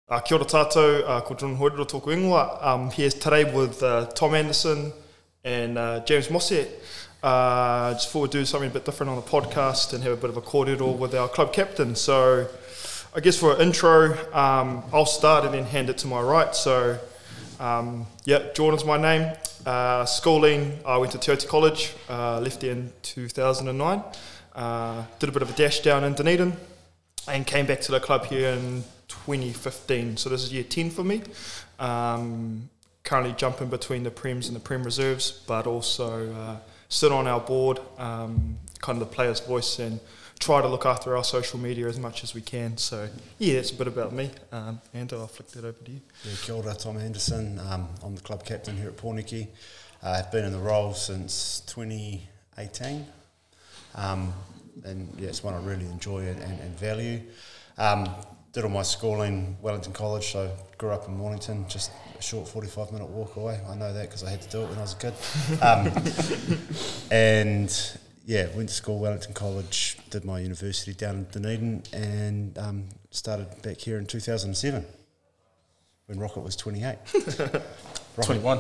Kia ora tātou, ko John Hoirero tōku ingoa. I'm here today with Tom Anderson and James Mossiet. Just thought we'd do something a bit different on the podcast and have a bit of a kōrero with our club captain. So I guess for an intro, I'll start and then hand it to my right. So Jordan's my name. Schooling, I went to Te Oti College, left there in 2009. Did a bit of a dash down in Dunedin and came back to the club here in 2015, so this is year 10 for me. Currently jumping between the Prems and the Prem Reserves, but also sit on our board, kind of the player's voice, and try to look after our social media as much as we can. So yeah, that's a bit about me. And I'll flick that over to you. Yeah, kia ora, Tom Anderson. I'm the club captain here at Pōneke. I've been in the role since 2018. And yeah, it's one I really enjoy and value. Did all my schooling Wellington College, so grew up in Mornington, just a short 45-minute walk away. I know that because I had to do it when I was a kid. And yeah, went to school Wellington College, did my university down in Dunedin, and started back here in 2007 when Rocket was 28. 21.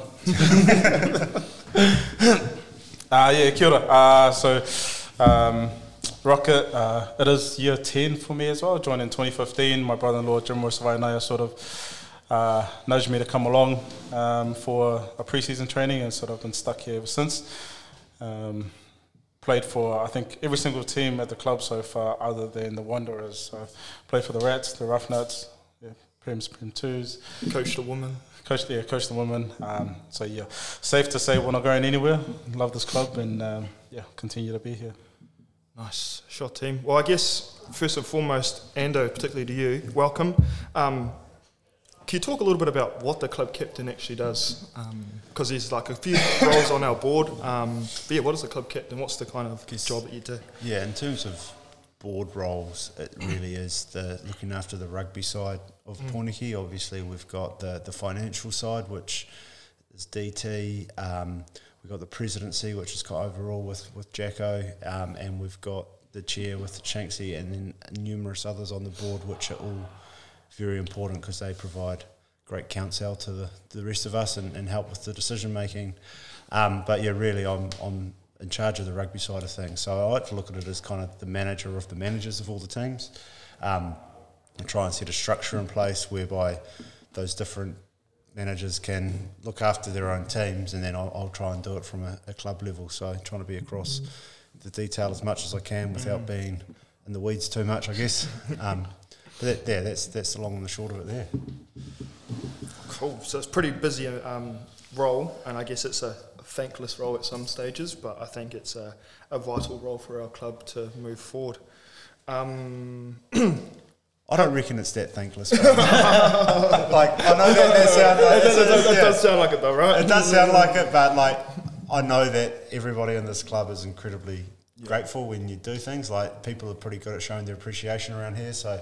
Yeah, kia ora. Rocket, it is year 10 for me as well. I joined in 2015. My brother-in-law, Jim Rosawainaya, sort of nudged me to come along for a pre-season training and sort of been stuck here ever since. Played for, I think, every single team at the club so far other than the Wanderers. So played for the Rats, the Roughnecks, Prems, Prem 2s. Coached a woman. Coached the women. So yeah, safe to say we're not going anywhere. Love this club and continue to be here. Nice. Sure, team. Well, I guess, first and foremost, Ando, particularly to you, welcome. Can you talk a little bit about what the club captain actually does? Because there's like a few roles on our board. But yeah, what is the club captain? What's the kind of job that you do? Yeah, in terms of board roles, it really is the looking after the rugby side of Pōneke. Obviously, we've got the financial side, which is DT. We've got the presidency, which is got overall with Jacko, and we've got the chair with the Shanksy, and then numerous others on the board, which are all very important because they provide great counsel to the rest of us and help with the decision making. But yeah, really, I'm in charge of the rugby side of things. So I like to look at it as kind of the manager of the managers of all the teams, and try and set a structure in place whereby those different managers can look after their own teams, and then I'll try and do it from a club level. So trying to be across the detail as much as I can without being in the weeds too much, I guess. But that's the long and the short of it there. Cool. So it's a pretty busy role, and I guess it's a thankless role at some stages, but I think it's a vital role for our club to move forward. I don't reckon it's that thankless. Like, I know that sounds like it does sound like it though, right? It does sound like it, but like I know that everybody in this club is incredibly grateful when you do things. Like, people are pretty good at showing their appreciation around here. So,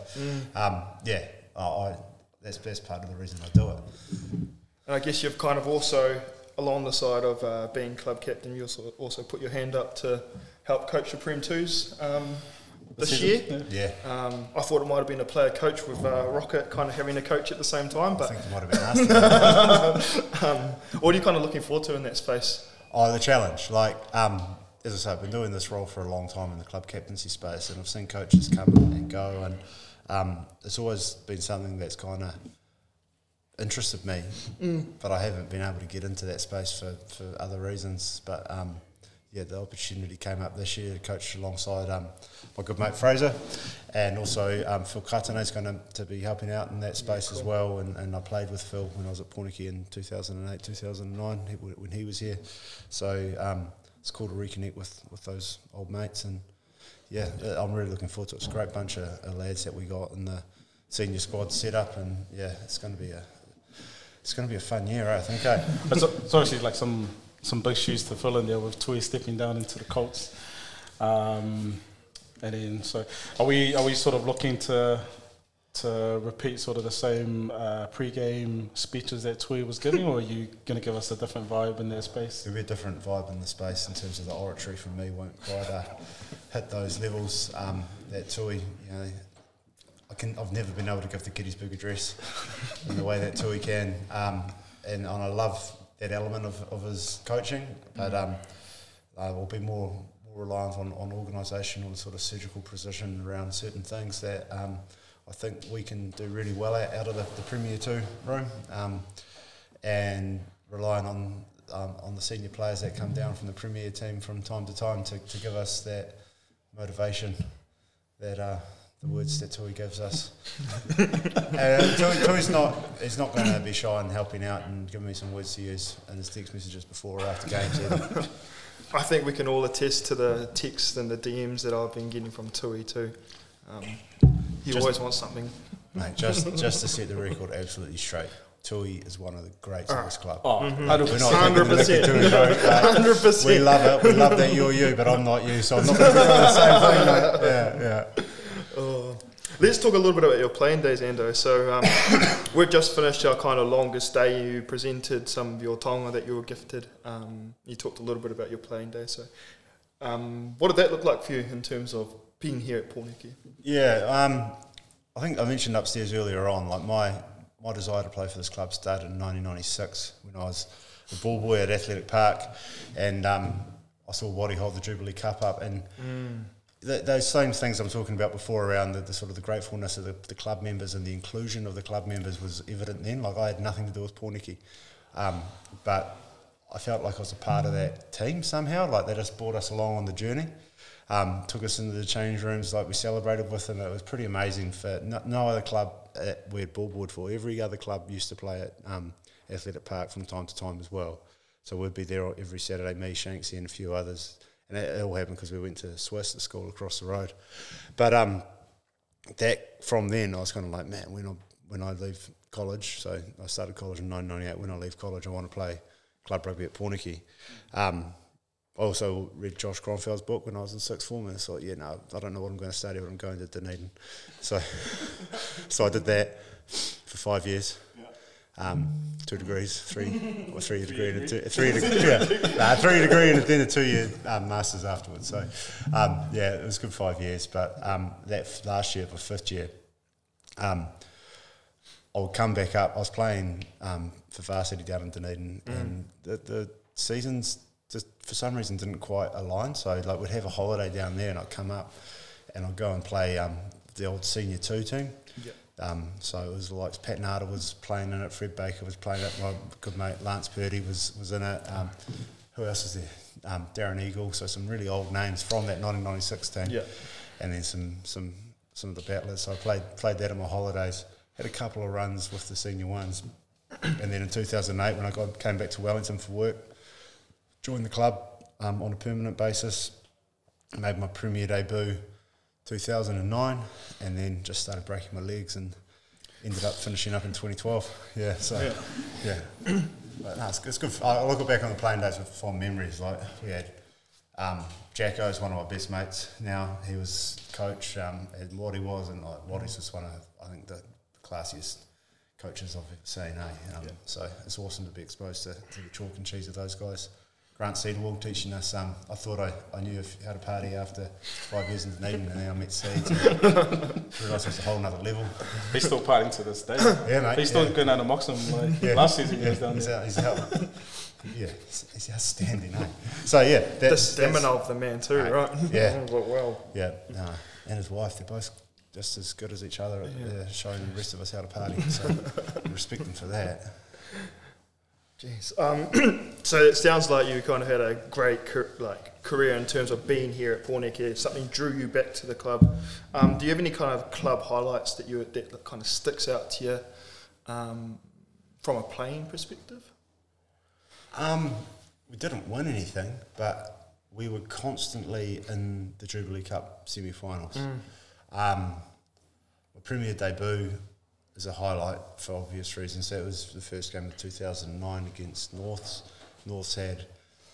that's part of the reason I do it. And I guess you've kind of also, along the side of being club captain, you also put your hand up to help coach the Prem 2s. This year, I thought it might have been a player coach with Rocket kind of having a coach at the same time. But I think it might have been asked. What are you kind of looking forward to in that space? Oh, the challenge. Like, as I say, I've been doing this role for a long time in the club captaincy space, and I've seen coaches come and go, and it's always been something that's kind of interested me, but I haven't been able to get into that space for other reasons. But the opportunity came up this year to coach alongside my good mate Fraser, and also Phil Katane is going to be helping out in that space as well. And I played with Phil when I was at Pōneke in 2008, 2009 when he was here. So it's cool to reconnect with those old mates, and yeah, I'm really looking forward to it. It's a great bunch of lads that we got in the senior squad set up, and yeah, it's going to be a fun year, I think. It's obviously like some big shoes to fill in there with Tui stepping down into the Colts. And then, so are we sort of looking to repeat sort of the same pre-game speeches that Tui was giving, or are you going to give us a different vibe in that space? There'll be a different vibe in the space in terms of the oratory. For me, won't quite hit those levels that Tui, I've never been able to give the Gettysburg Address in the way that Tui can, and I love that element of his coaching, but we'll be more reliant on organisational and sort of surgical precision around certain things that I think we can do really well out of the Premier 2 room, and relying on the senior players that come down from the Premier team from time to time to give us that motivation that the words that Tui gives us. Tui's he's not going to be shy in helping out and giving me some words to use in his text messages before or after games either. I think we can all attest to the texts and the DMs that I've been getting from Tui too. He always wants something. Mate, just to set the record absolutely straight, Tui is one of the greats of this club. Oh, 100%. We're not taking the mickey Tui, bro. 100%. We love it. We love that you're you, but I'm not you, so I'm not going to do the same thing, mate. Yeah. Let's talk a little bit about your playing days, Ando. So we've just finished our kind of longest day. You presented some of your taonga that you were gifted. You talked a little bit about your playing day. So what did that look like for you in terms of being here at Pōneke? Yeah, I think I mentioned upstairs earlier on, like my desire to play for this club started in 1996 when I was a ball boy at Athletic Park, and I saw Wadi hold the Jubilee Cup up, and those same things I'm talking about before around the sort of the gratefulness of the club members and the inclusion of the club members was evident then. Like, I had nothing to do with Pōneke, but I felt like I was a part of that team somehow. Like, they just brought us along on the journey, took us into the change rooms, like we celebrated with them. It was pretty amazing. For no other club we had ballboard for. Every other club used to play at Athletic Park from time to time as well. So we'd be there every Saturday, me, Shanksy and a few others. And it all happened because we went to Swiss, the school across the road. But that from then, I was kind of like, man, when I leave college, so I started college in 1998, when I leave college, I want to play club rugby at Pōneke. I also read Josh Kronfeld's book when I was in sixth form, and I thought, yeah, no, I don't know what I'm going to study, but I'm going to Dunedin. So I did that for 5 years. 2 degrees, three degree and then a 2-year masters afterwards. So yeah, it was a good 5 years. But that last year, for fifth year, I would come back up. I was playing for varsity down in Dunedin, and the seasons just for some reason didn't quite align. So like, we'd have a holiday down there, and I'd come up and I'd go and play the old senior 2 team. Yep. So it was like Pat Nada was playing in it, Fred Baker was playing it, my good mate Lance Purdy was in it. Who else was there? Darren Eagle. So some really old names from that 1996 team. Yeah. And then some of the battlers. So I played that on my holidays. Had a couple of runs with the senior ones, and then in 2008 when I came back to Wellington for work, joined the club on a permanent basis. Made my Premier debut 2009, and then just started breaking my legs and ended up finishing up in 2012. Yeah, so yeah. But no, it's good. I look back on the playing days with fond memories. Like, we had Jacko's one of my best mates now. He was coach, and Waddy was, and like, Waddy's just one of, I think, the classiest coaches I've ever seen. So it's awesome to be exposed to the chalk and cheese of those guys. Grant Seedwell teaching us. I thought I knew how to party after 5 years in Dunedin, and then I met Seeds and realised it's a whole nother level. He's still partying to this day. Yeah, mate. He's still going out of Moxham. Last season he was down there. He's out. Yeah, he's outstanding. So yeah, the stamina of the man too, right? Yeah. Well. Yeah. And his wife, they're both just as good as each other at showing the rest of us how to party. So respect them for that. Jeez. So it sounds like you kind of had a great career in terms of being here at Pōneke. Something drew you back to the club. Do you have any kind of club highlights that kind of sticks out to you from a playing perspective? We didn't win anything, but we were constantly in the Jubilee Cup semi-finals. My Premier debut is a highlight for obvious reasons. That was the first game of 2009 against Norths. Norths had,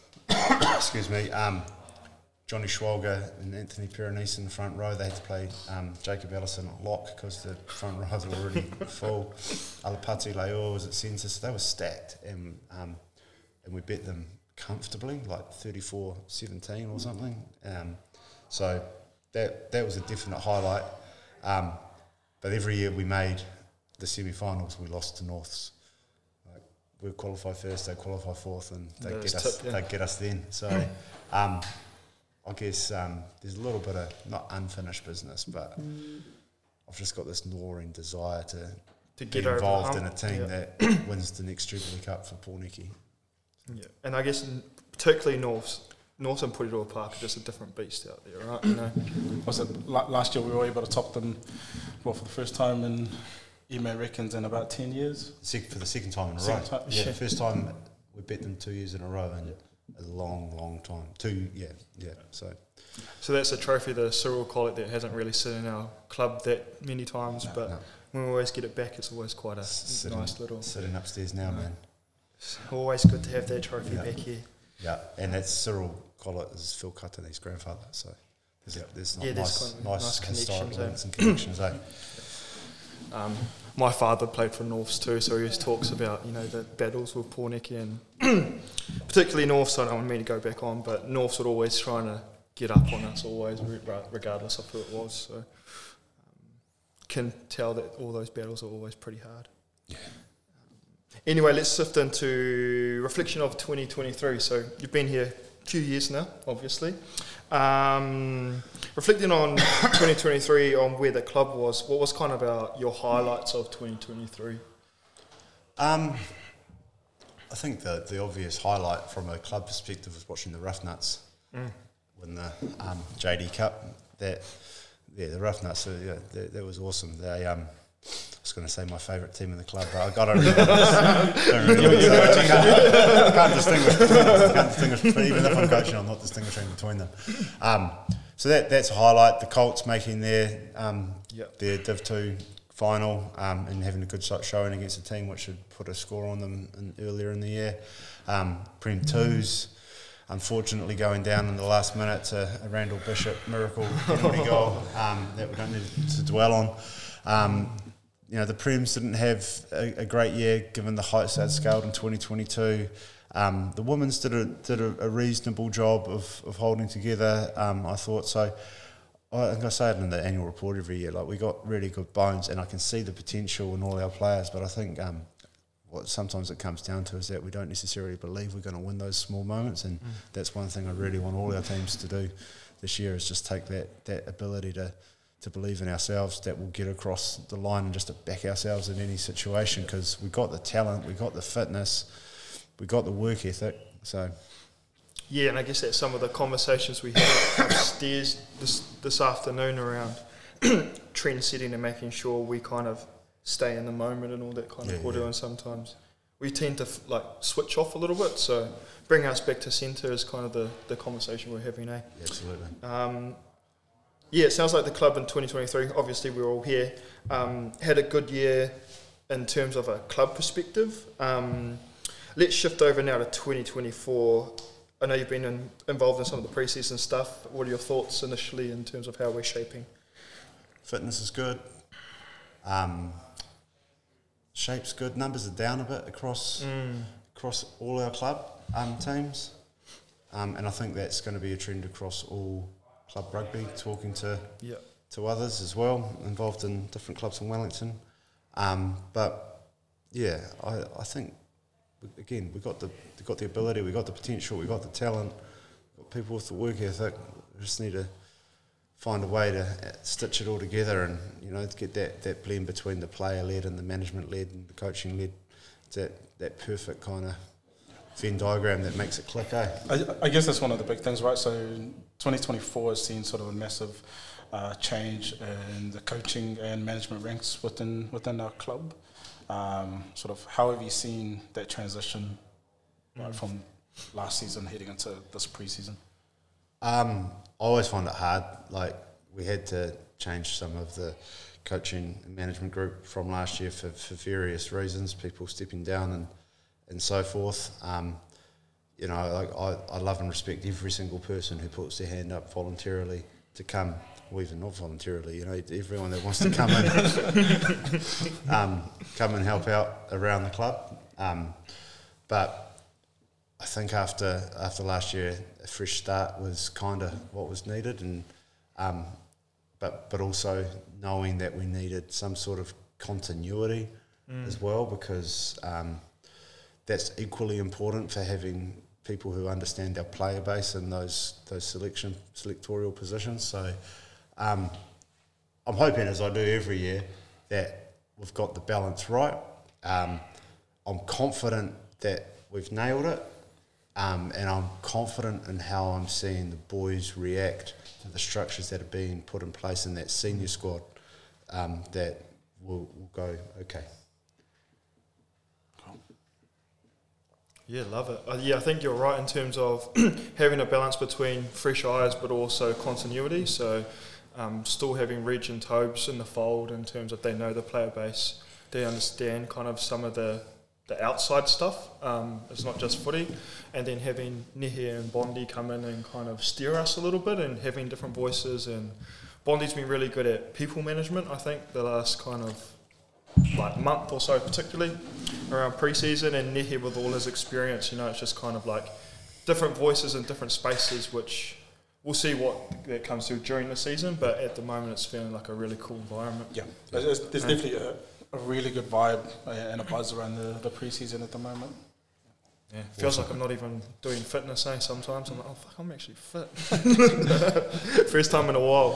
Johnny Schwalger and Anthony Peronese in the front row. They had to play Jacob Ellison at lock because the front rows were already full. Alapati Leoa was at centre, so they were stacked. And we beat them comfortably, like 34-17 or something. So that was a definite highlight. but every year we made the semi-finals, we lost to Norths. Like, we qualify first, they qualify fourth, and they get us then. So I guess there's a little bit of not unfinished business, but I've just got this gnawing desire to get involved in a team that wins the next Jubilee Cup for Pōneke. Yeah, and I guess particularly North and Porirua Park are just a different beast out there, right? You know, Was it last year we were able to top them for the first time in Ime reckons in about 10 years? For the second time in a row. The first time we beat them 2 years in a row in a long time. So that's a trophy, the Cyril Collett, that hasn't really sit in our club that many times, but when we always get it back, it's always quite a nice little... Sitting upstairs now, man. It's always good to have that trophy back here. Yeah, and that's Cyril Collett is Phil Cutter's grandfather, so there's nice historical links and connections, eh? My father played for Norths too, so he always talks about, you know, the battles with Pōneke and particularly Norths. I don't want me to go back on, but Norths would always trying to get up on us, always, regardless of who it was. So can tell that all those battles are always pretty hard. Yeah. Anyway, let's shift into reflection of 2023. So you've been here a few years now, obviously. Reflecting on 2023, on where the club was, what was kind of your highlights of 2023? I think the obvious highlight from a club perspective was watching the Rough-Nuts win the JD Cup. The Rough-Nuts, that was awesome. They I was going to say my favourite team in the club, but I don't really I can't distinguish between, even if I'm coaching, I'm not distinguishing between them. So that's a highlight. The Colts making their Div 2 final and having a good showing against a team which had put a score on them earlier in the year. Prem 2s, unfortunately going down in the last minute to a Randall Bishop miracle penalty goal that we don't need to dwell on. The Prems didn't have a great year given the heights they'd scaled in 2022. The women's did a reasonable job of holding together, I thought. So I think I say it in the annual report every year, like we got really good bones and I can see the potential in all our players, but I think what sometimes it comes down to is that we don't necessarily believe we're going to win those small moments, and that's one thing I really want all our teams to do this year, is just take that ability to believe in ourselves, that we'll get across the line and just to back ourselves in any situation, because we got the talent, we got the fitness, we got the work ethic. So yeah, and I guess that's some of the conversations we had upstairs this afternoon around trend setting and making sure we kind of stay in the moment and all that kind of order. And sometimes we tend to switch off a little bit, so bring us back to centre is kind of the conversation we're having, eh? Yeah, absolutely. It sounds like the club in 2023, obviously we're all here, had a good year in terms of a club perspective. Let's shift over now to 2024. I know you've been involved in some of the pre-season stuff. What are your thoughts initially in terms of how we're shaping? Fitness is good. Shape's good. Numbers are down a bit across all our club teams. And I think that's going to be a trend across all club rugby, talking to others as well, involved in different clubs in Wellington. But yeah, I think again we got the ability, we got the potential, we got the talent, we got people with the work ethic. We just need to find a way to stitch it all together and to get that blend between the player led and the management led and the coaching led. That perfect kind of Venn diagram that makes it click, eh? I guess that's one of the big things, right? So 2024 has seen sort of a massive change in the coaching and management ranks within our club. Sort of how have you seen that transition from last season heading into this pre-season? I always find it hard. Like, we had to change some of the coaching and management group from last year for various reasons, people stepping down and so forth. I love and respect every single person who puts their hand up voluntarily to come, or even not voluntarily, everyone that wants to come in, come and help out around the club. But I think after last year, a fresh start was kind of what was needed, and but also knowing that we needed some sort of continuity as well, because that's equally important for having people who understand our player base in those selectorial positions. So I'm hoping, as I do every year, that we've got the balance right. I'm confident that we've nailed it, and I'm confident in how I'm seeing the boys react to the structures that are being put in place in that senior squad, that will go okay. Yeah, love it. I think you're right in terms of having a balance between fresh eyes but also continuity. So still having Reg and Tobes in the fold in terms of they know the player base, they understand kind of some of the outside stuff. It's not just footy. And then having Nehe and Bondi come in and kind of steer us a little bit and having different voices. And Bondi's been really good at people management, I think, the last kind of like month or so, particularly around pre-season, and Nehe with all his experience, it's just kind of like different voices in different spaces, which we'll see what that comes through during the season, but at the moment it's feeling like a really cool environment. Yeah, there's definitely a really good vibe and a buzz around the pre-season at the moment. Yeah, feels like I'm not even doing fitness, sometimes. I'm like, oh fuck, I'm actually fit. First time in a while.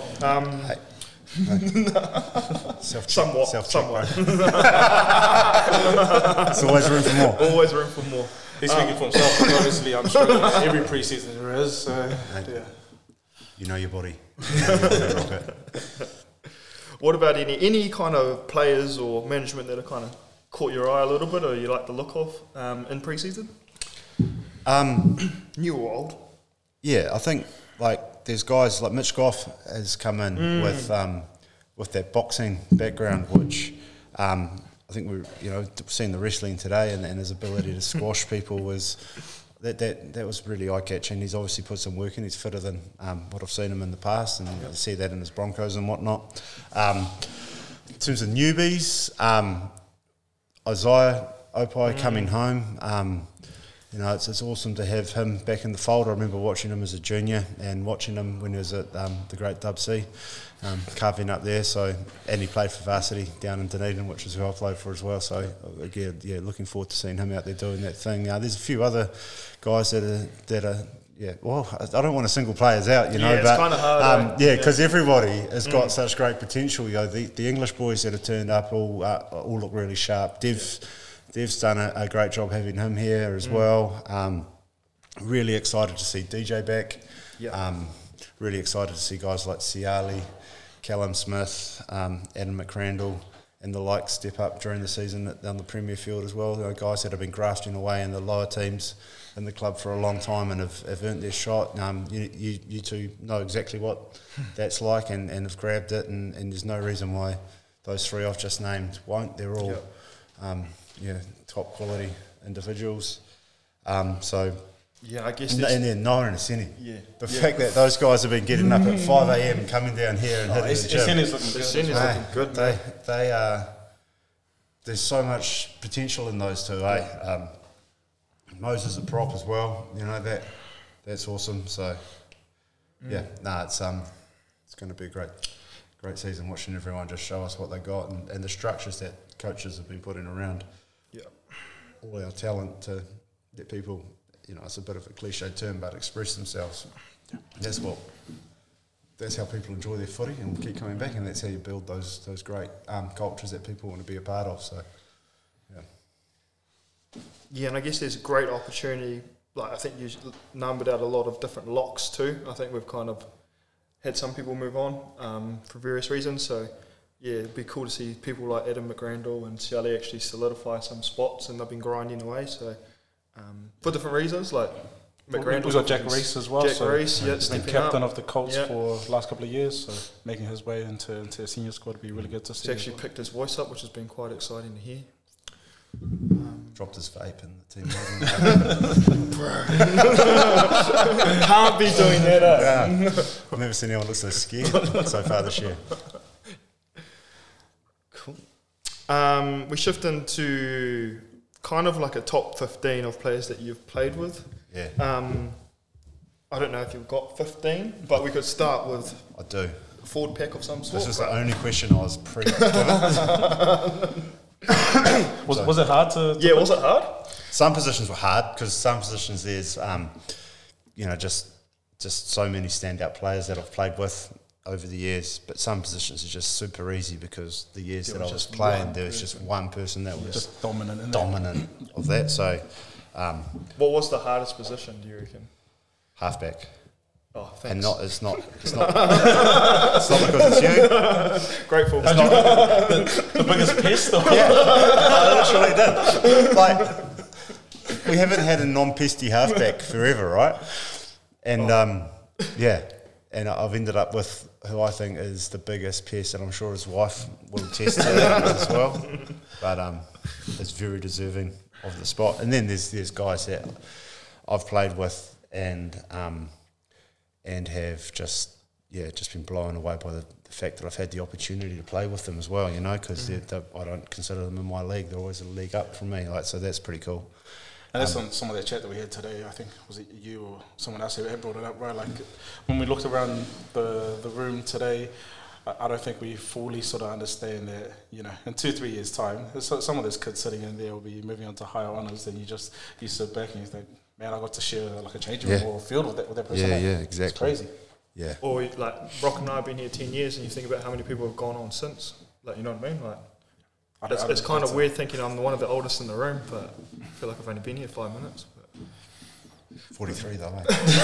Somewhat. There's always room for more. Always room for more. He's speaking for himself, but obviously I'm sure every pre-season there is. So, yeah. You know your body. What about any kind of players or management that have kind of caught your eye a little bit, or you like the look of in pre-season? New or old? Yeah, I think there's guys like Mitch Goff has come in with that boxing background, which I think we've seen the wrestling today, and his ability to squash people was that was really eye catching. He's obviously put some work in. He's fitter than what I've seen him in the past, and you see that in his Broncos and whatnot. In terms of newbies, Isaiah Opai coming home. It's awesome to have him back in the fold. I remember watching him as a junior and watching him when he was at the Great Dub C, carving up there. So, and he played for varsity down in Dunedin, which is who I played for as well. So, again, looking forward to seeing him out there doing that thing. There's a few other guys that are. Yeah, well, I don't want to single players out, it's kind of hard. Because everybody has got such great potential. The English boys that have turned up all look really sharp. Dev's done a great job having him here as well. Really excited to see DJ back. Really excited to see guys like Ciali, Callum Smith, Adam McCrandle, and the like step up during the season on the Premier field as well. Guys that have been grafting away in the lower teams in the club for a long time and have earned their shot. You two know exactly what that's like and have grabbed it, and there's no reason why those three I've just named won't. They're all top quality individuals. I guess. And then Noah and Aseni. The fact that those guys have been getting up at 5 a.m. coming down here and hitting the gym. Aseni's looking good. They are. There's so much potential in those two. Moses a prop as well. That's awesome. So it's going to be a great season. Watching everyone just show us what they got and the structures that coaches have been putting around. All our talent to let people, it's a bit of a cliche term, but express themselves. That's how people enjoy their footy and keep coming back, and that's how you build those great cultures that people want to be a part of. So, and I guess there's a great opportunity. I think you numbered out a lot of different locks too. I think we've kind of had some people move on for various reasons. So, it'd be cool to see people like Adam McGrandle and Ciali actually solidify some spots, and they've been grinding away. So, for different reasons, like McGrandle. We've got Jack Reese as well. Jack Reese, he's the captain of the Colts for the last couple of years, so making his way into a senior squad would be really good to see. He's actually picked his voice up, which has been quite exciting to hear. Dropped his vape in the team meeting. Can't be doing that. I've never seen anyone look so scared so far this year. Cool. We shift into kind of like a top 15 of players that you've played with. Yeah. I don't know if you've got 15, but we could start with... I do. forward pack of some sort. This was the only question I was pre-given. Was it hard to Yeah, was it hard? Some positions were hard because some positions there's, just so many standout players that I've played with over the years. But some positions are just super easy because the years that I was playing, there was just one person that was just dominant of that. So, What was the hardest position, do you reckon? halfback. Oh, thanks. And it's not it's not because it's you. Grateful. the biggest pest? Or? Yeah, I literally did. Like, we haven't had a non-pesty halfback forever, right? And and I've ended up with who I think is the biggest pest, and I'm sure his wife will attest to that as well. But is very deserving of the spot. And then there's guys that I've played with and have just been blown away by the fact that I've had the opportunity to play with them as well, you know, because I don't consider them in my league. They're always a league up from me, like, so that's pretty cool. And that's on some of the chat that we had today. I think, was it you or someone else who had brought it up, right? Like, when we looked around the room today, I don't think we fully sort of understand that, you know, in 2-3 years' time, some of those kids sitting in there will be moving on to higher honours, and you sit back and you think, man, I got to share like a changing room or a field with that person. Yeah, exactly. It's crazy. Yeah. Or like Brock and I have been here 10 years, and you think about how many people have gone on since. Like, you know what I mean? Like, it's kind of weird thinking I'm one of the oldest in the room, but I feel like I've only been here 5 minutes. But 43 though,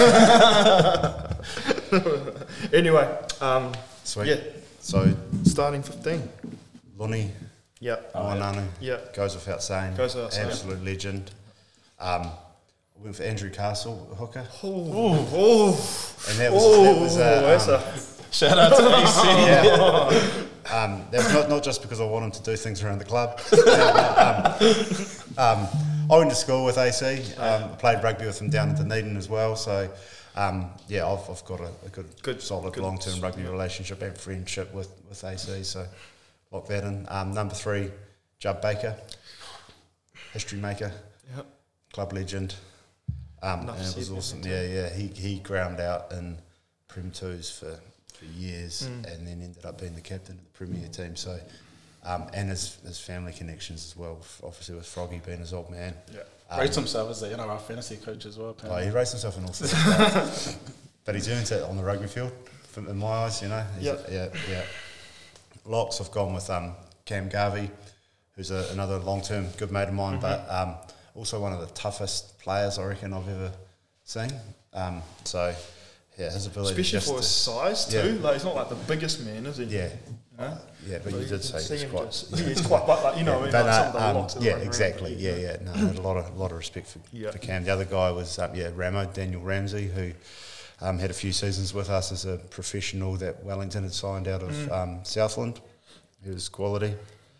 mate. Anyway, Sweet. yeah, So starting 15. Lonnie Moananu goes without saying. Goes without saying. Absolute legend. Went for Andrew Castle, a hooker. And that was that's a shout out to AC. that was not just because I want him to do things around the club. I went to school with AC. Played rugby with him down at Dunedin as well. So, I've got a good solid long-term rugby relationship and friendship with AC. So, lock that in. Number 3, Judd Baker, history maker, club legend. And it was awesome. He ground out in Prem 2s for years, and then ended up being the captain of the Premier team. So, and his family connections as well, obviously with Froggy being his old man. Rates himself as our fantasy coach as well. Apparently. He rates himself in all sorts of stuff. But he's earned it on the rugby field, in my eyes, you know. Locks, I've gone with Cam Garvey, who's another long-term good mate of mine, but also one of the toughest players I reckon I've ever seen. His ability, especially for his size too. Like, he's not like the biggest man, is he? Yeah. But you did say he's quite, like, you know, like some of the locks. Exactly. No, I had a lot of respect for Cam. The other guy was Daniel Ramsey, who had a few seasons with us as a professional that Wellington had signed out of Southland. He was quality.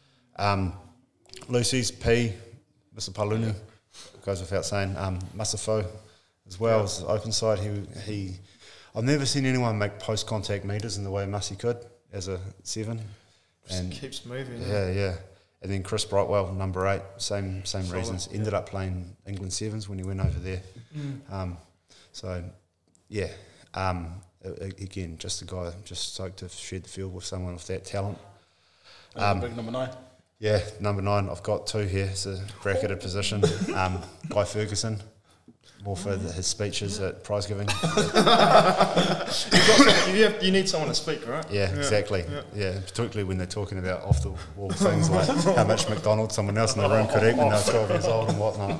Lucy's P, Mr. Palunu, goes without saying. Masafo as well as the open side. He I've never seen anyone make post contact meters in the way Mussy could as a 7. And keeps moving. Yeah. And then Chris Brightwell, number 8, same reasons. Ended up playing England 7s when he went over there. Again, just a guy just stoked to shed the field with someone with that talent. Big number 9. Yeah, number 9. I've got 2 here. It's a bracketed position. Guy Ferguson, more for his speeches at prize giving. You need someone to speak, right? Yeah, exactly. Yeah, particularly when they're talking about off the wall things like how much McDonald's someone else in the room could eat when they're 12 years old and whatnot.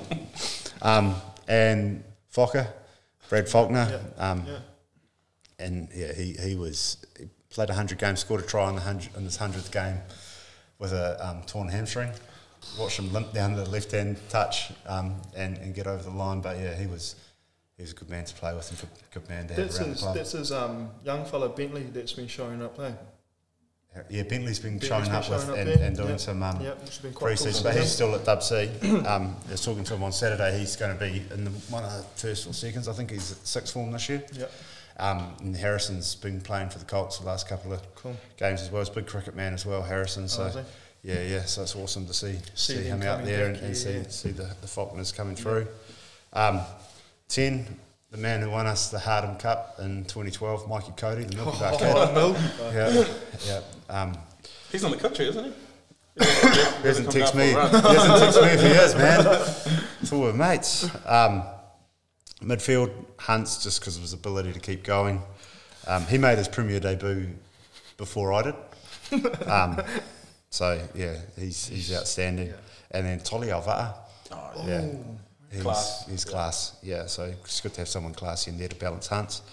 And Brad Faulkner. And he played 100 games, scored a try in his 100th game with a torn hamstring. Watched him limp down the left-hand touch and get over the line. But he was a good man to play with and a good man to have around the club. That's his young fellow Bentley that's been showing up there. Yeah, Bentley's been showing up and doing some pre-season, but he's still at Dub C. I was talking to him on Saturday. He's going to be in one of the first or seconds. I think he's at sixth form this year. And Harrison's been playing for the Colts the last couple of games as well. He's a big cricket man as well, Harrison. So so it's awesome to see him out there and see the Faulkners coming through. 10, the man who won us the Hardham Cup in 2012, Mikey Cody, the Milky Bar kid. Yeah. He's on the country, isn't he? He hasn't texted me. He hasn't texted me for years, man. It's all with mates. Midfield, Hunts, just because of his ability to keep going. He made his Premier debut before I did. So, yeah, he's outstanding. Yeah. And then Tolly Alvata. Oh, yeah. Class. He's class, yeah. So it's good to have someone classy in there to balance Hunts.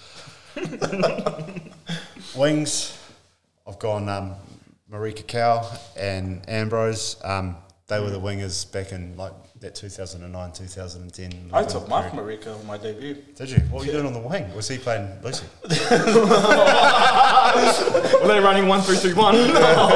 Wings, I've gone Marika Cow and Ambrose. They were the wingers back in like that 2009, 2010. I took Mark Marika on my debut. Did you? What were you doing on the wing? Was he playing Lucy? Were they running 1-3-3-1?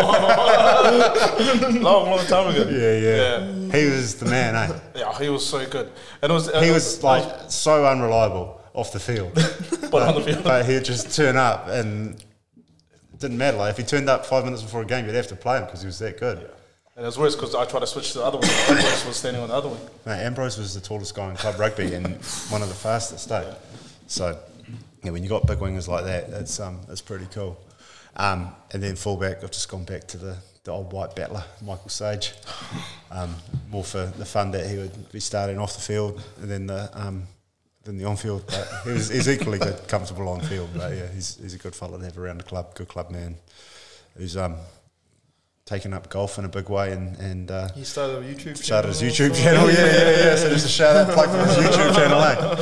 Long time ago. Yeah. He was the man, eh? Yeah, he was so good. And he was like so unreliable off the field. But on the field. But he'd just turn up and it didn't matter. Like if he turned up 5 minutes before a game, you'd have to play him because he was that good. Yeah. And it was worse because I tried to switch to the other wing. Ambrose was standing on the other wing. Mate, Ambrose was the tallest guy in club rugby and one of the fastest, eh? So, yeah, when you got big wingers like that, it's pretty cool. And then fullback, I've just gone back to the old white battler, Michael Sage. More for the fun that he would be starting off the field and then the on-field. But he's equally good, comfortable on field. But yeah, he's a good fella to have around the club, good club man. Who's taken up golf in a big way and he started a YouTube channel. Started his YouTube channel, yeah. So just a shout out plug for his YouTube channel,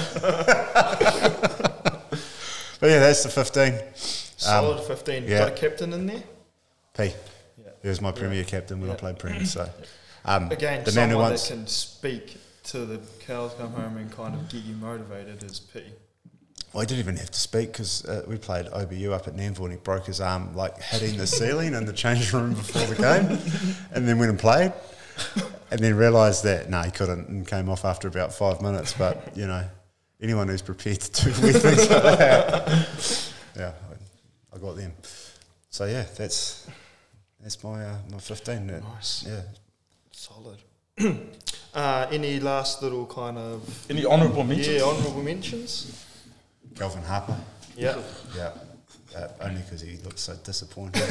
But yeah, that's the 15. Solid 15. Yeah. Got a captain in there? P. Yeah. He was my Premier captain when I played Premier. So again, the man who someone wants that can speak to the cows come home and kind of get you motivated is P. Well, he didn't even have to speak because we played OBU up at Namville and he broke his arm like hitting the ceiling in the change room before the game and then went and played and then realised that, he couldn't and came off after about 5 minutes. But, anyone who's prepared to do weird things like that, yeah, I got them. So, yeah, that's my 15. Nice. Yeah. Solid. Any last little kind of... Any honourable mentions? Yeah, honourable mentions. Kelvin Harper. Yeah. Yeah. Only because he looks so disappointed.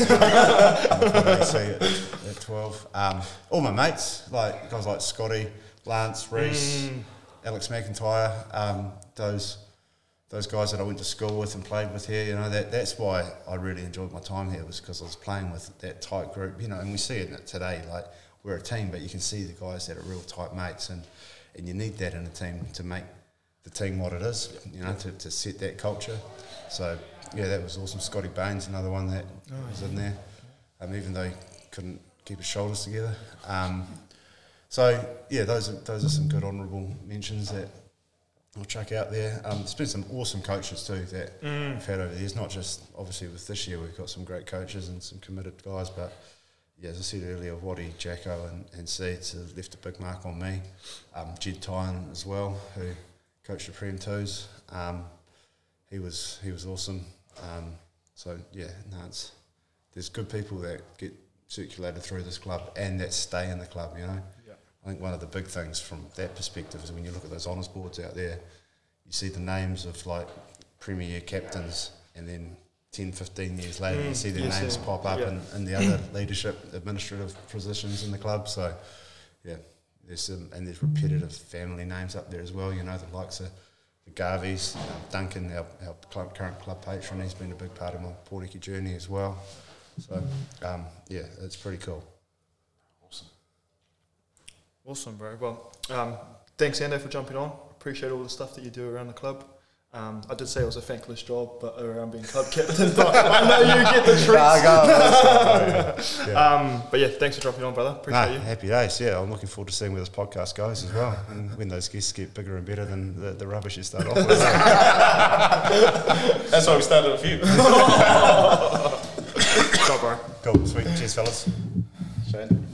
At 12. All my mates, like guys like Scotty, Lance, Reese, Alex McIntyre, those guys that I went to school with and played with here, that's why I really enjoyed my time here, was because I was playing with that tight group, and we see it today, like we're a team, but you can see the guys that are real tight mates, and you need that in a team to make the team what it is, to set that culture. So, yeah, that was awesome. Scotty Baines, another one that was in there, even though he couldn't keep his shoulders together. So, yeah, those are some good honourable mentions that I'll chuck out there. There's been some awesome coaches too that we've had over the years, not just, obviously, with this year we've got some great coaches and some committed guys, but, yeah, as I said earlier, Waddy, Jacko and Seeds have left a big mark on me. Jed Tyan as well, who coached the Prem 2s. He was awesome. So yeah, there's good people that get circulated through this club and that stay in the club. Yeah. I think one of the big things from that perspective is when you look at those honours boards out there, you see the names of like Premier captains, and then 10, 15 years later, you see their names pop up in the other leadership, administrative positions in the club. So yeah. There's repetitive family names up there as well, the likes of the Garveys, Duncan, our current club patron, he's been a big part of my Pōneke journey as well. So, yeah, it's pretty cool. Awesome, bro. Well, thanks, Ando, for jumping on. Appreciate all the stuff that you do around the club. I did say it was a thankless job, but around being club captain, but I know you get the treats. But yeah, thanks for dropping on, brother. Appreciate you. Happy days. Yeah, I'm looking forward to seeing where this podcast goes as well, and when those guests get bigger and better than the rubbish you start off with. That's why we started a few. Stop, bro. Cool. Sweet. Cheers, fellas. Shane.